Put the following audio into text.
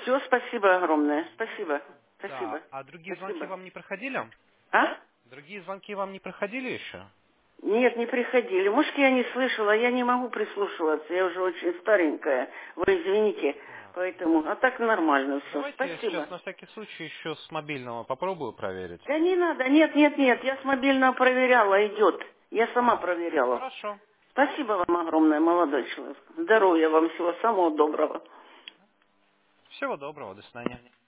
Все, спасибо огромное. Спасибо. Спасибо. Да. А другие звонки Спасибо. вам не проходили? А? Другие звонки вам не проходили еще? Нет, не приходили. Может, я не слышала, я не могу прислушиваться. Я уже очень старенькая. Вы извините. Поэтому, а так нормально все. Давайте я сейчас Спасибо. на всякий случай еще с мобильного попробую проверить. Да не надо. Нет, нет, нет. Я с мобильного проверяла, идет. Я сама проверяла. Хорошо. Спасибо вам огромное, молодой человек. Здоровья вам, всего самого доброго. Всего доброго, до свидания.